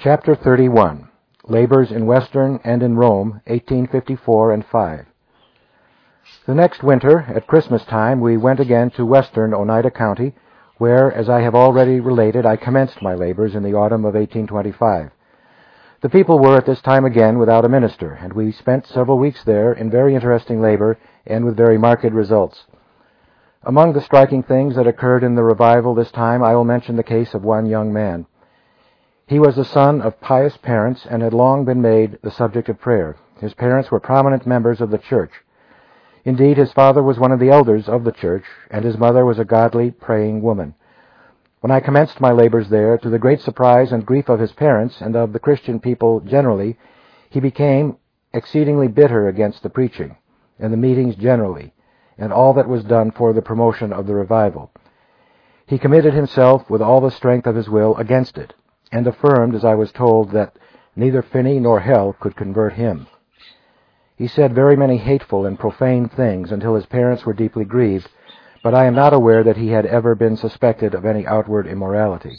Chapter 31. Labors in Western and in Rome, 1854 and 5. The next winter, at Christmas time, we went again to Western Oneida County, where, as I have already related, I commenced my labors in the autumn of 1825. The people were at this time again without a minister, and we spent several weeks there in very interesting labor and with very marked results. Among the striking things that occurred in the revival this time, I will mention the case of one young man. He was the son of pious parents and had long been made the subject of prayer. His parents were prominent members of the church. Indeed, his father was one of the elders of the church, and his mother was a godly, praying woman. When I commenced my labors there, to the great surprise and grief of his parents and of the Christian people generally, he became exceedingly bitter against the preaching and the meetings generally, and all that was done for the promotion of the revival. He committed himself with all the strength of his will against it, and affirmed, as I was told, that neither Finney nor hell could convert him. He said very many hateful and profane things until his parents were deeply grieved, but I am not aware that he had ever been suspected of any outward immorality.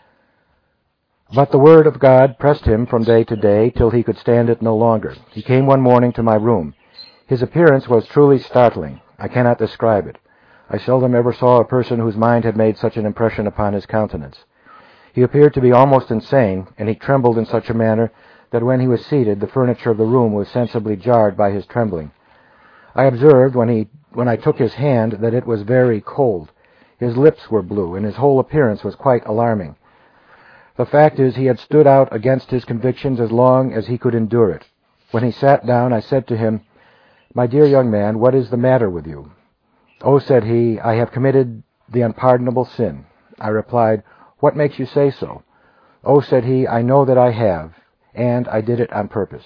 But the word of God pressed him from day to day till he could stand it no longer. He came one morning to my room. His appearance was truly startling. I cannot describe it. I seldom ever saw a person whose mind had made such an impression upon his countenance. He appeared to be almost insane, and he trembled in such a manner that when he was seated, the furniture of the room was sensibly jarred by his trembling. I observed, when I took his hand, that it was very cold. His lips were blue, and his whole appearance was quite alarming. The fact is, he had stood out against his convictions as long as he could endure it. When he sat down, I said to him, "My dear young man, what is the matter with you?" "Oh," said he, "I have committed the unpardonable sin." I replied, "What makes you say so?" "Oh," said he, "I know that I have, and I did it on purpose."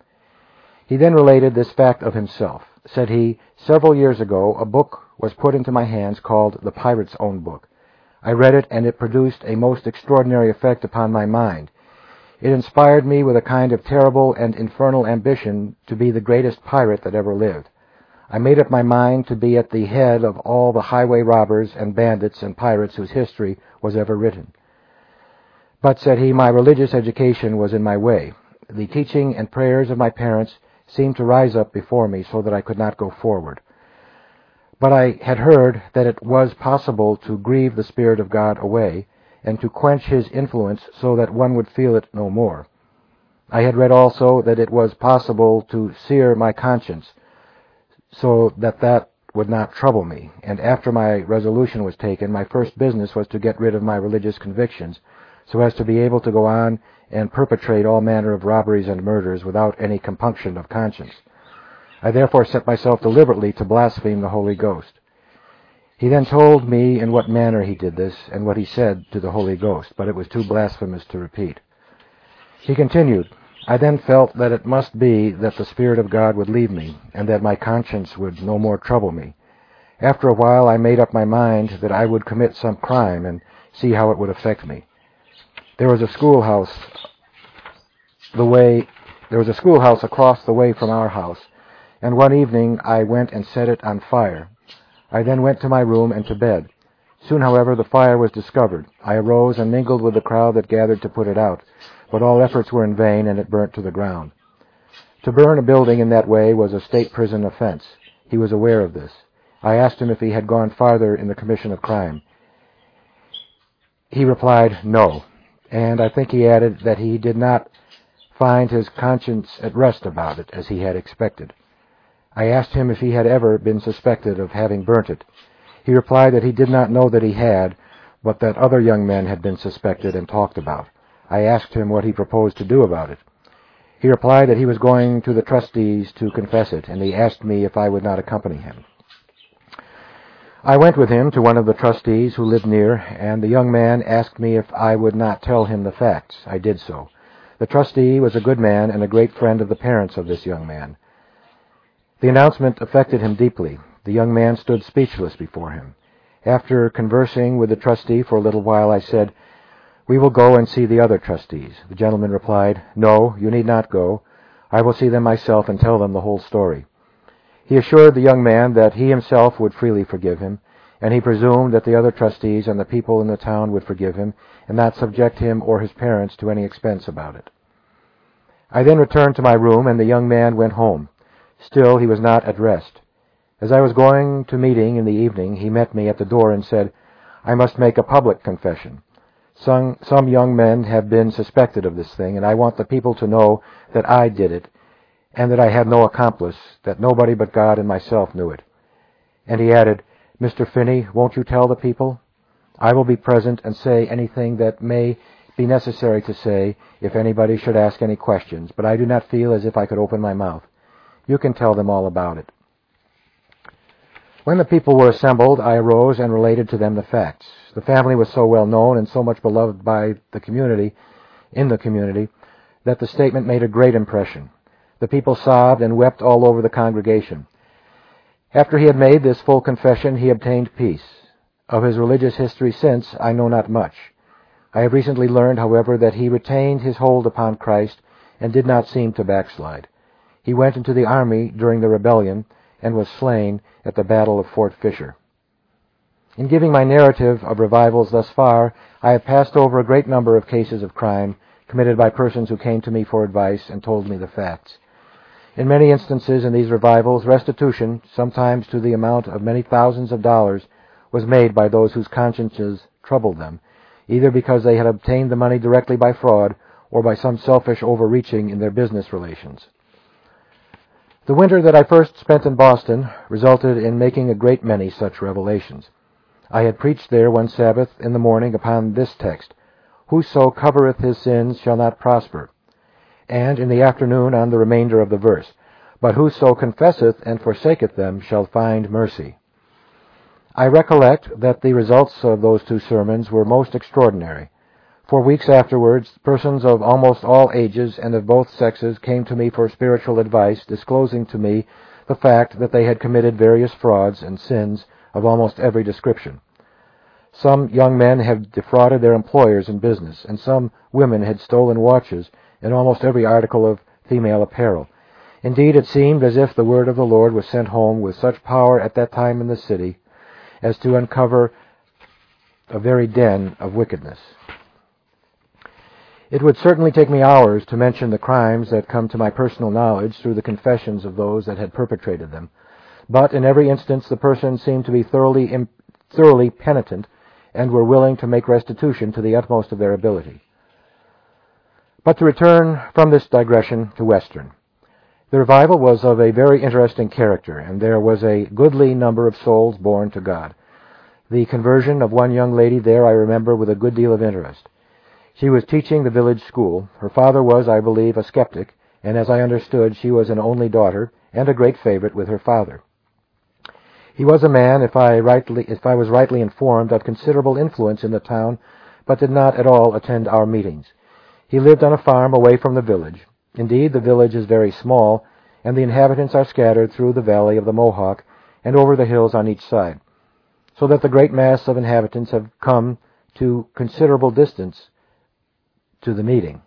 He then related this fact of himself. Said he, "Several years ago, a book was put into my hands called The Pirate's Own Book. I read it, and it produced a most extraordinary effect upon my mind. It inspired me with a kind of terrible and infernal ambition to be the greatest pirate that ever lived. I made up my mind to be at the head of all the highway robbers and bandits and pirates whose history was ever written. But," said he, "my religious education was in my way. The teaching and prayers of my parents seemed to rise up before me so that I could not go forward. But I had heard that it was possible to grieve the Spirit of God away, and to quench his influence so that one would feel it no more. I had read also that it was possible to sear my conscience so that that would not trouble me, and after my resolution was taken, my first business was to get rid of my religious convictions, so as to be able to go on and perpetrate all manner of robberies and murders without any compunction of conscience. I therefore set myself deliberately to blaspheme the Holy Ghost." He then told me in what manner he did this, and what he said to the Holy Ghost, but it was too blasphemous to repeat. He continued, "I then felt that it must be that the Spirit of God would leave me, and that my conscience would no more trouble me. After a while I made up my mind that I would commit some crime and see how it would affect me. There was a schoolhouse across the way from our house, and one evening I went and set it on fire. I then went to my room and to bed. Soon, however, the fire was discovered. I arose and mingled with the crowd that gathered to put it out, but all efforts were in vain, and it burnt to the ground. To burn a building in that way was a state prison offense. He was aware of this. I asked him if he had gone farther in the commission of crime. He replied, "No," and I think he added that he did not find his conscience at rest about it, as he had expected. I asked him if he had ever been suspected of having burnt it. He replied that he did not know that he had, but that other young men had been suspected and talked about. I asked him what he proposed to do about it. He replied that he was going to the trustees to confess it, and he asked me if I would not accompany him. I went with him to one of the trustees who lived near, and the young man asked me if I would not tell him the facts. I did so. The trustee was a good man and a great friend of the parents of this young man. The announcement affected him deeply. The young man stood speechless before him. After conversing with the trustee for a little while, I said, "We will go and see the other trustees." The gentleman replied, "No, you need not go. I will see them myself and tell them the whole story." He assured the young man that he himself would freely forgive him, and he presumed that the other trustees and the people in the town would forgive him and not subject him or his parents to any expense about it. I then returned to my room, and the young man went home. Still, he was not at rest. As I was going to meeting in the evening, he met me at the door and said, "I must make a public confession. Some young men have been suspected of this thing, and I want the people to know that I did it, and that I had no accomplice, that nobody but God and myself knew it." And he added, "Mr. Finney, won't you tell the people? I will be present and say anything that may be necessary to say if anybody should ask any questions, but I do not feel as if I could open my mouth. You can tell them all about it." When the people were assembled, I arose and related to them the facts. The family was so well known and so much beloved by the community, that the statement made a great impression. The people sobbed and wept all over the congregation. After he had made this full confession, he obtained peace. Of his religious history since, I know not much. I have recently learned, however, that he retained his hold upon Christ and did not seem to backslide. He went into the army during the rebellion and was slain at the Battle of Fort Fisher. In giving my narrative of revivals thus far, I have passed over a great number of cases of crime committed by persons who came to me for advice and told me the facts. In many instances in these revivals, restitution, sometimes to the amount of many thousands of dollars, was made by those whose consciences troubled them, either because they had obtained the money directly by fraud or by some selfish overreaching in their business relations. The winter that I first spent in Boston resulted in making a great many such revelations. I had preached there one Sabbath in the morning upon this text, "Whoso covereth his sins shall not prosper," and in the afternoon on the remainder of the verse, "But whoso confesseth and forsaketh them shall find mercy." I recollect that the results of those two sermons were most extraordinary. For weeks afterwards, persons of almost all ages and of both sexes came to me for spiritual advice, disclosing to me the fact that they had committed various frauds and sins of almost every description. Some young men had defrauded their employers in business, and some women had stolen watches and almost every article of female apparel. Indeed, it seemed as if the word of the Lord was sent home with such power at that time in the city as to uncover a very den of wickedness. It would certainly take me hours to mention the crimes that come to my personal knowledge through the confessions of those that had perpetrated them, but in every instance the persons seemed to be thoroughly penitent and were willing to make restitution to the utmost of their ability. But to return from this digression to Western. The revival was of a very interesting character, and there was a goodly number of souls born to God. The conversion of one young lady there I remember with a good deal of interest. She was teaching the village school. Her father was, I believe, a skeptic, and as I understood, she was an only daughter and a great favorite with her father. He was a man, if I was rightly informed, of considerable influence in the town, but did not at all attend our meetings. He lived on a farm away from the village. Indeed, the village is very small, and the inhabitants are scattered through the valley of the Mohawk and over the hills on each side, so that the great mass of inhabitants have come to considerable distance to the meeting.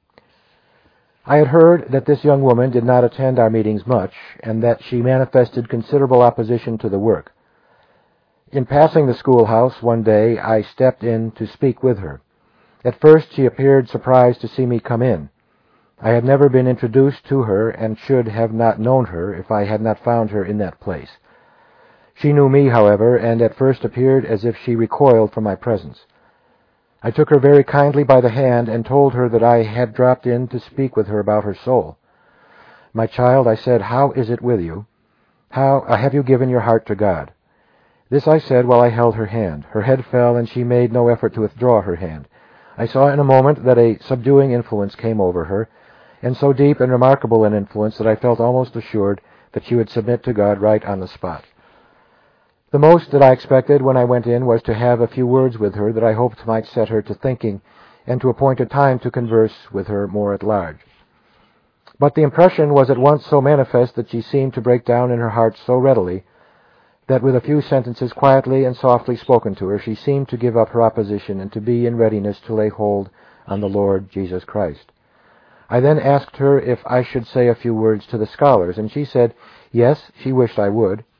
I had heard that this young woman did not attend our meetings much, and that she manifested considerable opposition to the work. In passing the schoolhouse one day, I stepped in to speak with her. At first she appeared surprised to see me come in. I had never been introduced to her, and should have not known her if I had not found her in that place. She knew me, however, and at first appeared as if she recoiled from my presence. I took her very kindly by the hand and told her that I had dropped in to speak with her about her soul. "My child," I said, "how is it with you? How have you given your heart to God?" This I said while I held her hand. Her head fell, and she made no effort to withdraw her hand. I saw in a moment that a subduing influence came over her, and so deep and remarkable an influence that I felt almost assured that she would submit to God right on the spot. The most that I expected when I went in was to have a few words with her that I hoped might set her to thinking, and to appoint a time to converse with her more at large. But the impression was at once so manifest that she seemed to break down in her heart so readily that with a few sentences quietly and softly spoken to her, she seemed to give up her opposition and to be in readiness to lay hold on the Lord Jesus Christ. I then asked her if I should say a few words to the scholars, and she said yes, she wished I would.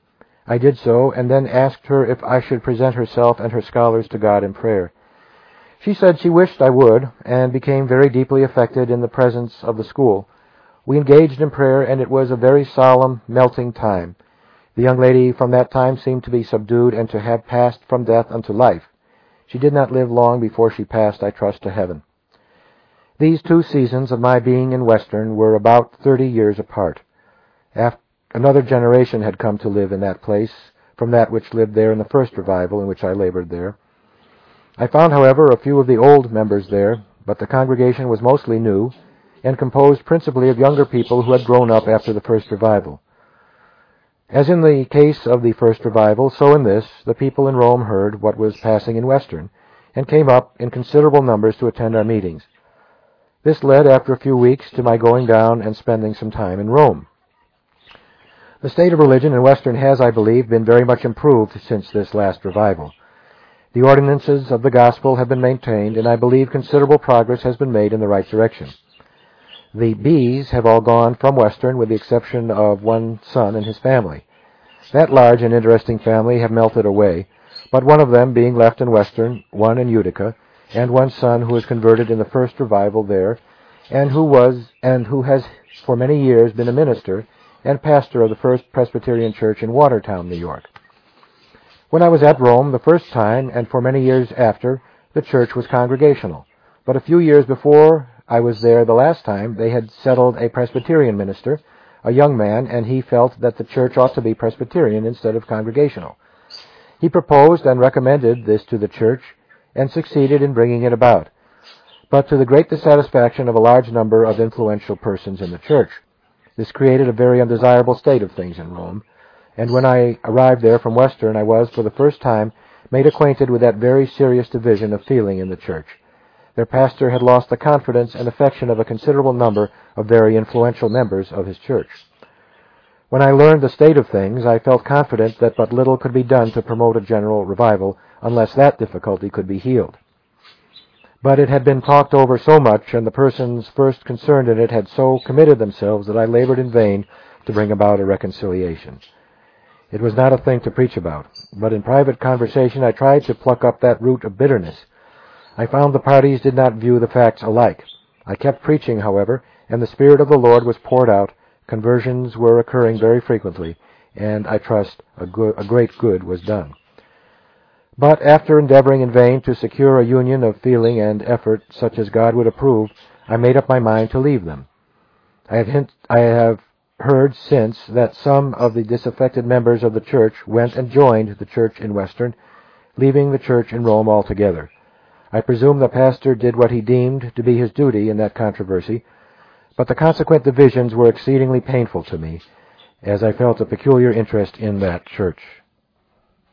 I did so, and then asked her if I should present herself and her scholars to God in prayer. She said she wished I would, and became very deeply affected in the presence of the school. We engaged in prayer, and it was a very solemn, melting time. The young lady from that time seemed to be subdued and to have passed from death unto life. She did not live long before she passed, I trust, to heaven. These 2 seasons of my being in Western were about 30 years apart. Another generation had come to live in that place from that which lived there in the first revival in which I labored there. I found, however, a few of the old members there, but the congregation was mostly new and composed principally of younger people who had grown up after the first revival. As in the case of the first revival, so in this, the people in Rome heard what was passing in Western and came up in considerable numbers to attend our meetings. This led, after a few weeks, to my going down and spending some time in Rome. The state of religion in Western has, I believe, been very much improved since this last revival. The ordinances of the gospel have been maintained, and I believe considerable progress has been made in the right direction. The B's have all gone from Western, with the exception of one son and his family. That large and interesting family have melted away, but one of them being left in Western, one in Utica, and one son who was converted in the first revival there, and who has for many years been a minister and pastor of the First Presbyterian Church in Watertown, New York. When I was at Rome the first time, and for many years after, the church was congregational. But a few years before I was there the last time, they had settled a Presbyterian minister, a young man, and he felt that the church ought to be Presbyterian instead of congregational. He proposed and recommended this to the church, and succeeded in bringing it about, but to the great dissatisfaction of a large number of influential persons in the church. This created a very undesirable state of things in Rome, and when I arrived there from Western, I was, for the first time, made acquainted with that very serious division of feeling in the church. Their pastor had lost the confidence and affection of a considerable number of very influential members of his church. When I learned the state of things, I felt confident that but little could be done to promote a general revival unless that difficulty could be healed. But it had been talked over so much, and the persons first concerned in it had so committed themselves, that I labored in vain to bring about a reconciliation. It was not a thing to preach about, but in private conversation I tried to pluck up that root of bitterness. I found the parties did not view the facts alike. I kept preaching, however, and the Spirit of the Lord was poured out. Conversions were occurring very frequently, and I trust a great good was done. But after endeavoring in vain to secure a union of feeling and effort such as God would approve, I made up my mind to leave them. I have heard since that some of the disaffected members of the church went and joined the church in Western, leaving the church in Rome altogether. I presume the pastor did what he deemed to be his duty in that controversy, but the consequent divisions were exceedingly painful to me, as I felt a peculiar interest in that church.